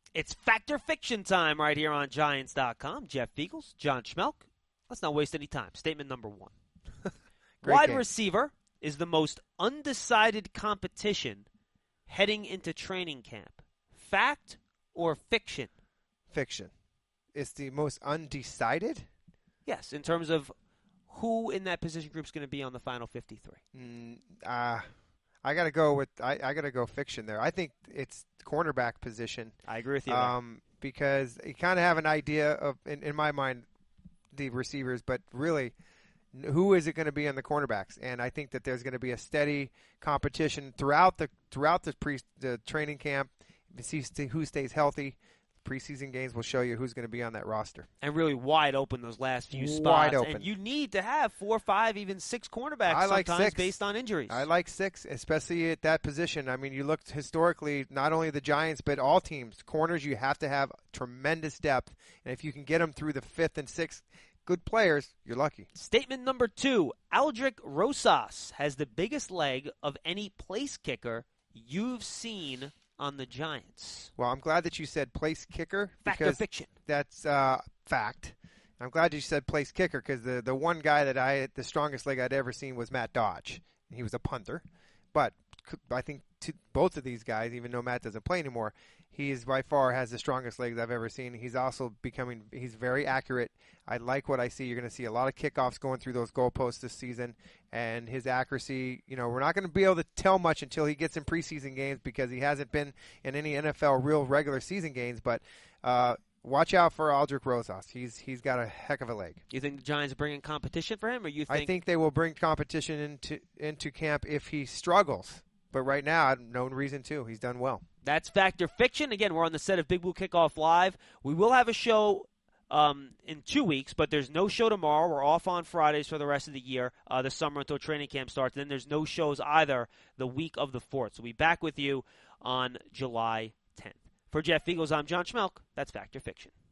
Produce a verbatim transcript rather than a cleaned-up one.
It's Fact or Fiction time right here on Giants dot com. Jeff Beagles, John Schmelk. Let's not waste any time. Statement number one. Wide game. receiver is the most undecided competition heading into training camp. Fact or fiction? Fiction. It's the most undecided? Yes, in terms of who in that position group is going to be on the final fifty-three. Mm, uh, I got to go with I, I got to go fiction there. I think it's cornerback position. I agree with you. Um, because you kind of have an idea of, in, in my mind, the receivers, but really, who is it going to be on the cornerbacks? And I think that there's going to be a steady competition throughout the throughout the pre the training camp. See who stays healthy. Preseason games will show you who's going to be on that roster. And really wide open those last few spots. Wide open. And you need to have four, five, even six cornerbacks I like sometimes six. based on injuries. I like six, especially at that position. I mean, you looked historically, not only the Giants, but all teams. Corners, you have to have tremendous depth. And if you can get them through the fifth and sixth good players, you're lucky. Statement number two. Aldrick Rosas has the biggest leg of any place kicker you've seen on the Giants. Well, I'm glad that you said place kicker. Fact or because fiction? That's uh, fact. I'm glad you said place kicker because the, the one guy that I the strongest leg I'd ever seen was Matt Dodge. He was a punter. But I think two, both of these guys, even though Matt doesn't play anymore, he is by far has the strongest legs I've ever seen. He's also becoming – he's very accurate. I like what I see. You're going to see a lot of kickoffs going through those goalposts this season. And his accuracy, you know, we're not going to be able to tell much until he gets in preseason games because he hasn't been in any N F L real regular season games. But uh, watch out for Aldrick Rosas. He's He's got a heck of a leg. You think the Giants are bringing competition for him, or you think – I think they will bring competition into into camp if he struggles. But right now, no reason to. He's done well. That's Fact or Fiction. Again, we're on the set of Big Blue Kickoff Live. We will have a show um, in two weeks, but there's no show tomorrow. We're off on Fridays for the rest of the year, uh, the summer until training camp starts. And then there's no shows either the week of the fourth. So we'll be back with you on July tenth. For Jeff Eagles, I'm John Schmelk. That's Fact or Fiction.